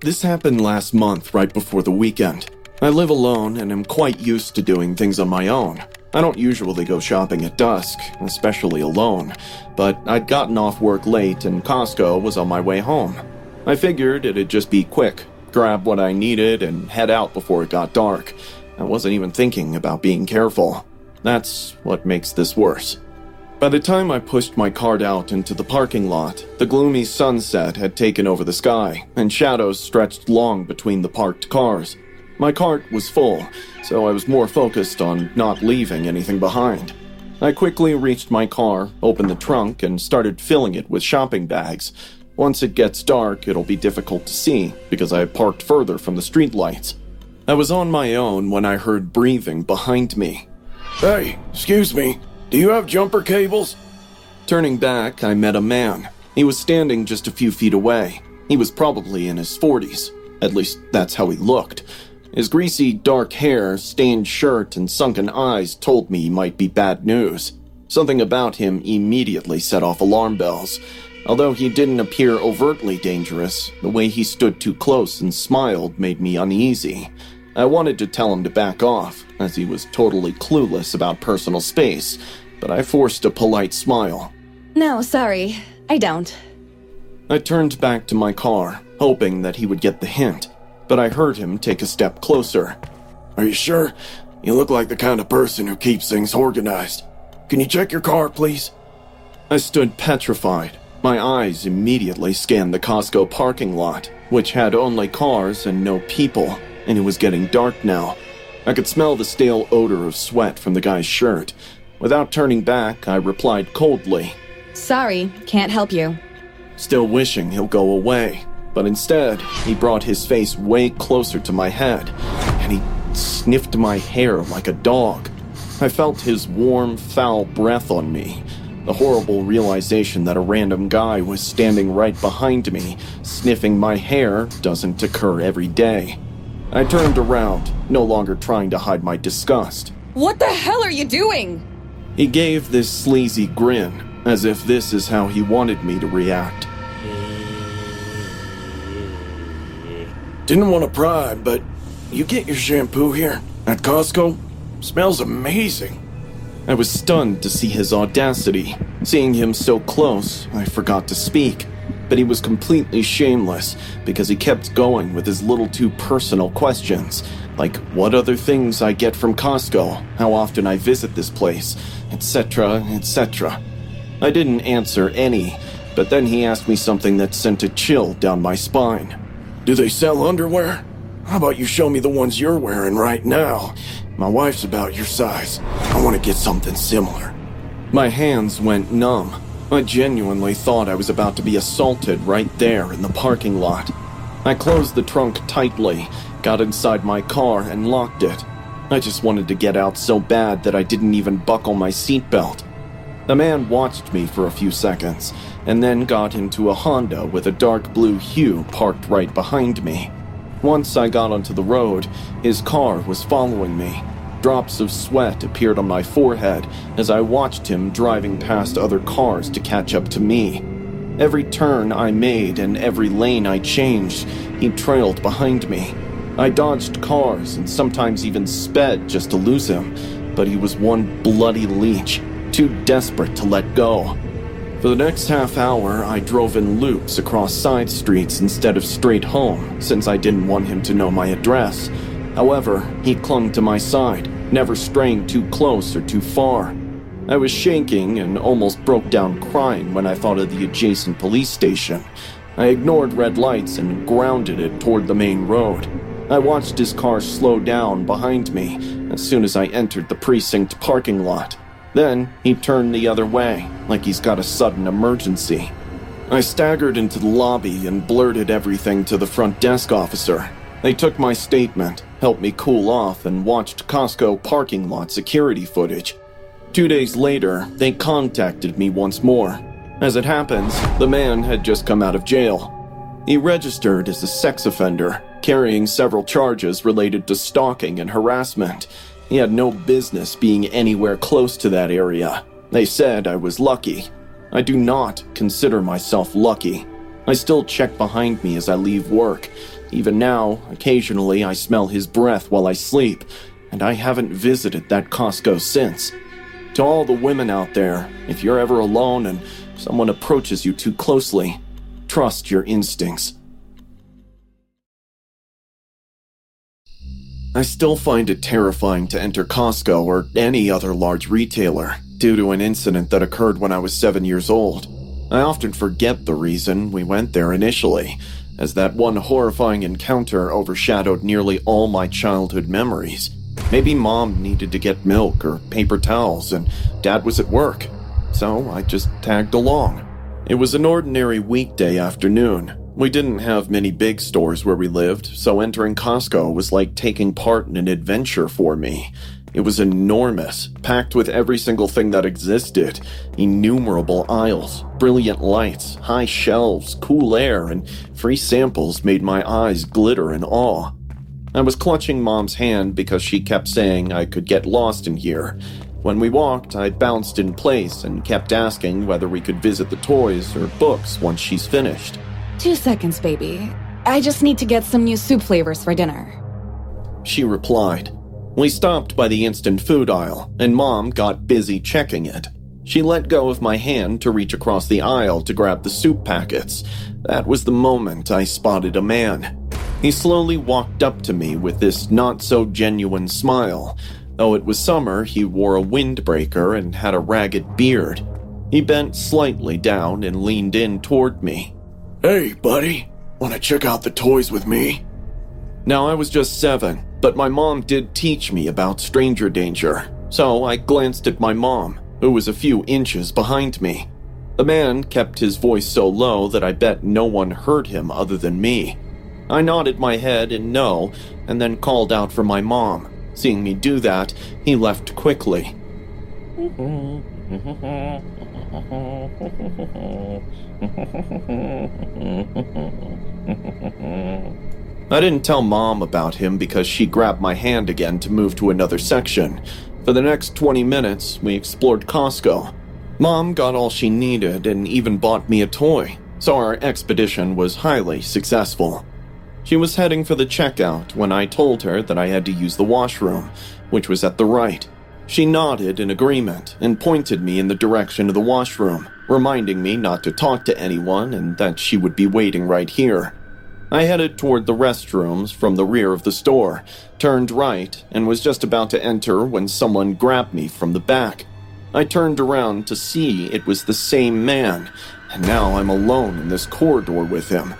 This happened last month, right before the weekend. I live alone and am quite used to doing things on my own. I don't usually go shopping at dusk, especially alone, but I'd gotten off work late and Costco was on my way home. I figured it'd just be quick, grab what I needed and head out before it got dark. I wasn't even thinking about being careful. That's what makes this worse. By the time I pushed my cart out into the parking lot, the gloomy sunset had taken over the sky, and shadows stretched long between the parked cars. My cart was full, so I was more focused on not leaving anything behind. I quickly reached my car, opened the trunk, and started filling it with shopping bags. Once it gets dark, it'll be difficult to see, because I had parked further from the streetlights. I was on my own when I heard breathing behind me. Hey, excuse me. Do you have jumper cables? Turning back, I met a man. He was standing just a few feet away. He was probably in his 40s. At least, that's how he looked. His greasy, dark hair, stained shirt, and sunken eyes told me he might be bad news. Something about him immediately set off alarm bells. Although he didn't appear overtly dangerous, the way he stood too close and smiled made me uneasy. I wanted to tell him to back off, as he was totally clueless about personal space, but I forced a polite smile. No, sorry, I don't. I turned back to my car, hoping that he would get the hint, but I heard him take a step closer. Are you sure? You look like the kind of person who keeps things organized. Can you check your car, please? I stood petrified. My eyes immediately scanned the Costco parking lot, which had only cars and no people, and it was getting dark now. I could smell the stale odor of sweat from the guy's shirt. Without turning back, I replied coldly, Sorry, can't help you. Still wishing he'll go away, but instead, he brought his face way closer to my head, and he sniffed my hair like a dog. I felt his warm, foul breath on me. The horrible realization that a random guy was standing right behind me, sniffing my hair, doesn't occur every day. I turned around, no longer trying to hide my disgust. What the hell are you doing? He gave this sleazy grin, as if this is how he wanted me to react. Didn't want to pry, but you get your shampoo here at Costco? Smells amazing. I was stunned to see his audacity. Seeing him so close, I forgot to speak. But he was completely shameless, because he kept going with his little too personal questions, like what other things I get from Costco, how often I visit this place, etc., etc. I didn't answer any, but then he asked me something that sent a chill down my spine. Do they sell underwear? How about you show me the ones you're wearing right now? My wife's about your size. I want to get something similar. My hands went numb. I genuinely thought I was about to be assaulted right there in the parking lot. I closed the trunk tightly, got inside my car, and locked it. I just wanted to get out so bad that I didn't even buckle my seatbelt. The man watched me for a few seconds, and then got into a Honda with a dark blue hue parked right behind me. Once I got onto the road, his car was following me. Drops of sweat appeared on my forehead as I watched him driving past other cars to catch up to me. Every turn I made and every lane I changed, he trailed behind me. I dodged cars and sometimes even sped just to lose him, but he was one bloody leech, too desperate to let go. For the next half hour, I drove in loops across side streets instead of straight home, since I didn't want him to know my address. However, he clung to my side, never straying too close or too far. I was shaking and almost broke down crying when I thought of the adjacent police station. I ignored red lights and grounded it toward the main road. I watched his car slow down behind me as soon as I entered the precinct parking lot. Then, he turned the other way, like he's got a sudden emergency. I staggered into the lobby and blurted everything to the front desk officer. They took my statement, helped me cool off, and watched Costco parking lot security footage. 2 days later, they contacted me once more. As it happens, the man had just come out of jail. He registered as a sex offender, carrying several charges related to stalking and harassment. He had no business being anywhere close to that area. They said I was lucky. I do not consider myself lucky. I still check behind me as I leave work, Even now, occasionally I smell his breath while I sleep, and I haven't visited that Costco since. To all the women out there, if you're ever alone and someone approaches you too closely, trust your instincts. I still find it terrifying to enter Costco or any other large retailer due to an incident that occurred when I was 7 years old. I often forget the reason we went there initially, as that one horrifying encounter overshadowed nearly all my childhood memories. Maybe Mom needed to get milk or paper towels and Dad was at work, so I just tagged along. It was an ordinary weekday afternoon. We didn't have many big stores where we lived, so entering Costco was like taking part in an adventure for me. It was enormous, packed with every single thing that existed. Innumerable aisles, brilliant lights, high shelves, cool air, and free samples made my eyes glitter in awe. I was clutching Mom's hand because she kept saying I could get lost in here. When we walked, I bounced in place and kept asking whether we could visit the toys or books once she's finished. 2 seconds, baby. I just need to get some new soup flavors for dinner. She replied. We stopped by the instant food aisle, and Mom got busy checking it. She let go of my hand to reach across the aisle to grab the soup packets. That was the moment I spotted a man. He slowly walked up to me with this not-so-genuine smile. Though it was summer, he wore a windbreaker and had a ragged beard. He bent slightly down and leaned in toward me. Hey, buddy. Want to check out the toys with me? Now, I was just 7, but my mom did teach me about stranger danger, so I glanced at my mom, who was a few inches behind me. The man kept his voice so low that I bet no one heard him other than me. I nodded my head in no, and then called out for my mom. Seeing me do that, he left quickly. I didn't tell Mom about him because she grabbed my hand again to move to another section. For the next 20 minutes, we explored Costco. Mom got all she needed and even bought me a toy, so our expedition was highly successful. She was heading for the checkout when I told her that I had to use the washroom, which was at the right. She nodded in agreement and pointed me in the direction of the washroom, reminding me not to talk to anyone and that she would be waiting right here. I headed toward the restrooms from the rear of the store, turned right, and was just about to enter when someone grabbed me from the back. I turned around to see it was the same man, and now I'm alone in this corridor with him.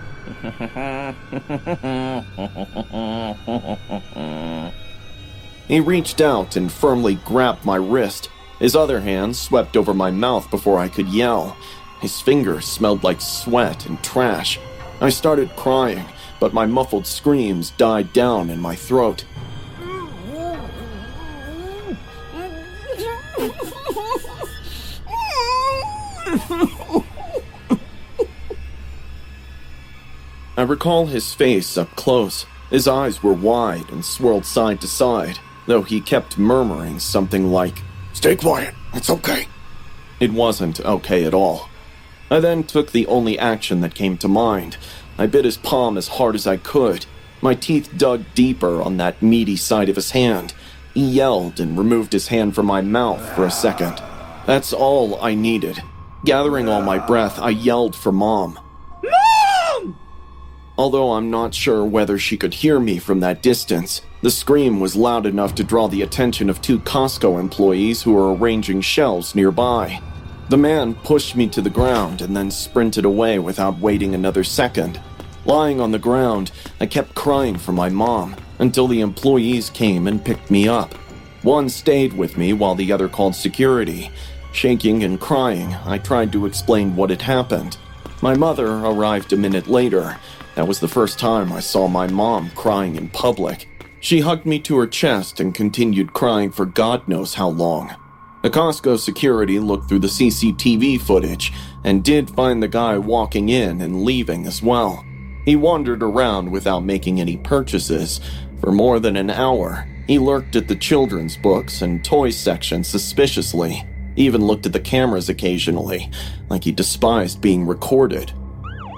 He reached out and firmly grabbed my wrist. His other hand swept over my mouth before I could yell. His fingers smelled like sweat and trash. I started crying, but my muffled screams died down in my throat. I recall his face up close. His eyes were wide and swirled side to side, though he kept murmuring something like, Stay quiet, it's okay. It wasn't okay at all. I then took the only action that came to mind. I bit his palm as hard as I could. My teeth dug deeper on that meaty side of his hand. He yelled and removed his hand from my mouth for a second. That's all I needed. Gathering all my breath, I yelled for Mom. Mom! Although I'm not sure whether she could hear me from that distance, the scream was loud enough to draw the attention of 2 Costco employees who were arranging shelves nearby. The man pushed me to the ground and then sprinted away without waiting another second. Lying on the ground, I kept crying for my mom until the employees came and picked me up. One stayed with me while the other called security. Shaking and crying, I tried to explain what had happened. My mother arrived a minute later. That was the first time I saw my mom crying in public. She hugged me to her chest and continued crying for God knows how long. The Costco security looked through the CCTV footage and did find the guy walking in and leaving as well. He wandered around without making any purchases. For more than an hour, he lurked at the children's books and toys section suspiciously, even looked at the cameras occasionally, like he despised being recorded.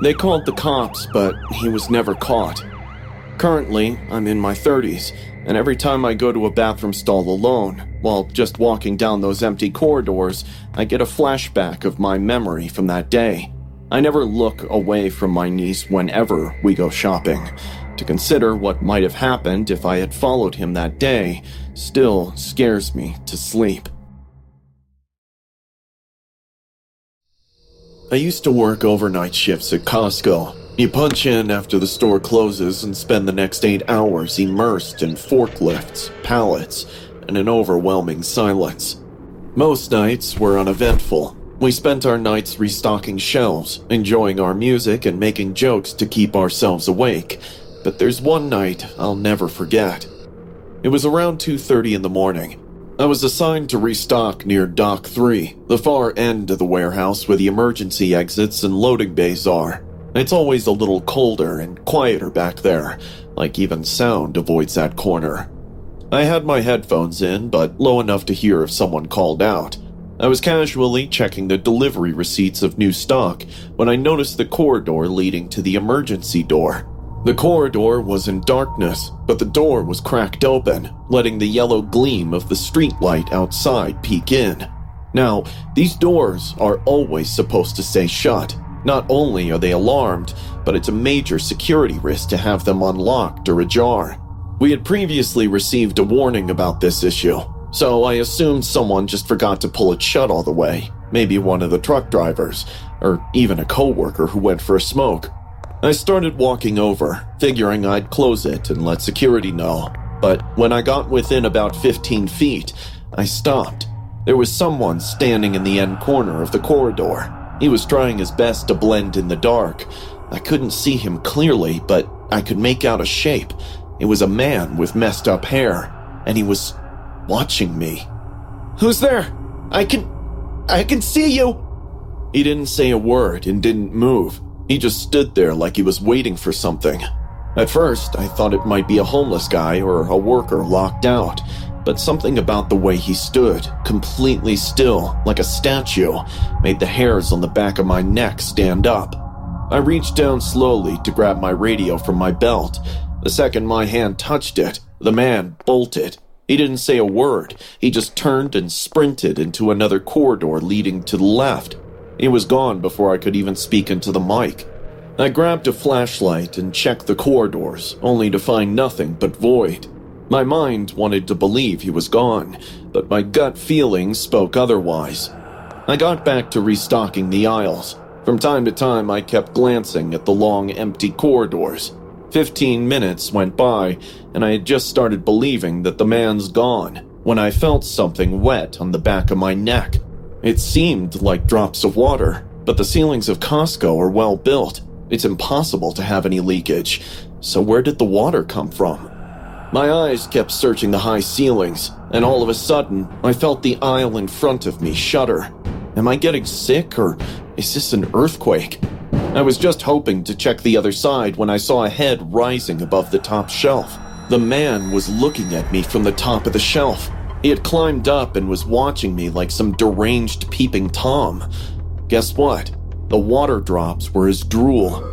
They called the cops, but he was never caught. Currently, I'm in my 30s, and every time I go to a bathroom stall alone, while just walking down those empty corridors, I get a flashback of my memory from that day. I never look away from my niece whenever we go shopping. To consider what might have happened if I had followed him that day still scares me to sleep. I used to work overnight shifts at Costco. You punch in after the store closes and spend the next 8 hours immersed in forklifts, pallets, and an overwhelming silence. Most nights were uneventful. We spent our nights restocking shelves, enjoying our music and making jokes to keep ourselves awake. But there's one night I'll never forget. It was around 2:30 in the morning. I was assigned to restock near Dock 3, the far end of the warehouse where the emergency exits and loading bays are. It's always a little colder and quieter back there, like even sound avoids that corner. I had my headphones in, but low enough to hear if someone called out. I was casually checking the delivery receipts of new stock when I noticed the corridor leading to the emergency door. The corridor was in darkness, but the door was cracked open, letting the yellow gleam of the streetlight outside peek in. Now, these doors are always supposed to stay shut. Not only are they alarmed, but it's a major security risk to have them unlocked or ajar. We had previously received a warning about this issue, so I assumed someone just forgot to pull it shut all the way. Maybe one of the truck drivers, or even a coworker who went for a smoke. I started walking over, figuring I'd close it and let security know. But when I got within about 15 feet, I stopped. There was someone standing in the end corner of the corridor. He was trying his best to blend in the dark. I couldn't see him clearly, but I could make out a shape. It was a man with messed up hair, and he was watching me. "Who's there? I can see you!" He didn't say a word and didn't move. He just stood there like he was waiting for something. At first, I thought it might be a homeless guy or a worker locked out, but something about the way he stood, completely still, like a statue, made the hairs on the back of my neck stand up. I reached down slowly to grab my radio from my belt. The second my hand touched it, the man bolted. He didn't say a word. He just turned and sprinted into another corridor leading to the left. He was gone before I could even speak into the mic. I grabbed a flashlight and checked the corridors, only to find nothing but void. My mind wanted to believe he was gone, but my gut feelings spoke otherwise. I got back to restocking the aisles. From time to time, I kept glancing at the long, empty corridors. 15 minutes went by, and I had just started believing that the man's gone, when I felt something wet on the back of my neck. It seemed like drops of water, but the ceilings of Costco are well built. It's impossible to have any leakage. So where did the water come from? My eyes kept searching the high ceilings, and all of a sudden, I felt the aisle in front of me shudder. Am I getting sick, or is this an earthquake? I was just hoping to check the other side when I saw a head rising above the top shelf. The man was looking at me from the top of the shelf. He had climbed up and was watching me like some deranged peeping Tom. Guess what? The water drops were his drool.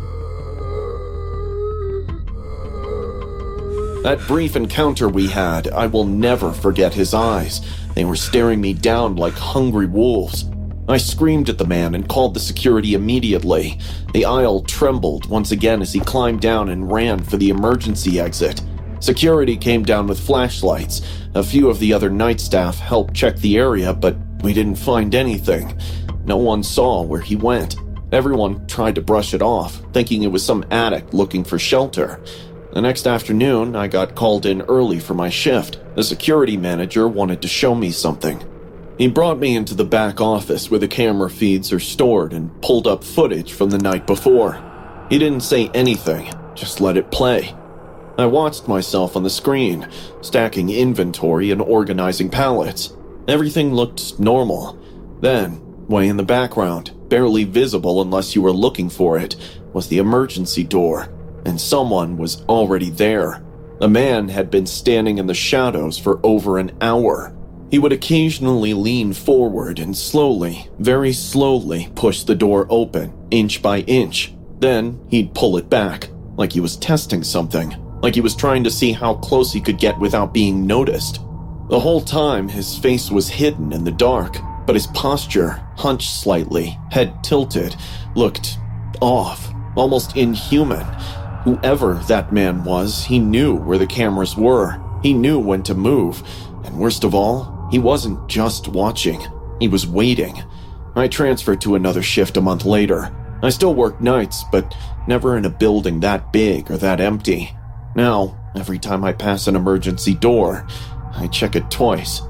That brief encounter we had, I will never forget his eyes. They were staring me down like hungry wolves. I screamed at the man and called the security immediately. The aisle trembled once again as he climbed down and ran for the emergency exit. Security came down with flashlights. A few of the other night staff helped check the area, but we didn't find anything. No one saw where he went. Everyone tried to brush it off, thinking it was some addict looking for shelter. The next afternoon, I got called in early for my shift. The security manager wanted to show me something. He brought me into the back office where the camera feeds are stored and pulled up footage from the night before. He didn't say anything, just let it play. I watched myself on the screen, stacking inventory and organizing pallets. Everything looked normal. Then, way in the background, barely visible unless you were looking for it, was the emergency door, and someone was already there. The man had been standing in the shadows for over an hour. He would occasionally lean forward and slowly, very slowly, push the door open, inch by inch. Then he'd pull it back, like he was testing something, like he was trying to see how close he could get without being noticed. The whole time, his face was hidden in the dark, but his posture, hunched slightly, head tilted, looked off, almost inhuman. Whoever that man was, he knew where the cameras were. He knew when to move. And worst of all, he wasn't just watching. He was waiting. I transferred to another shift a month later. I still worked nights, but never in a building that big or that empty. Now, every time I pass an emergency door, I check it twice.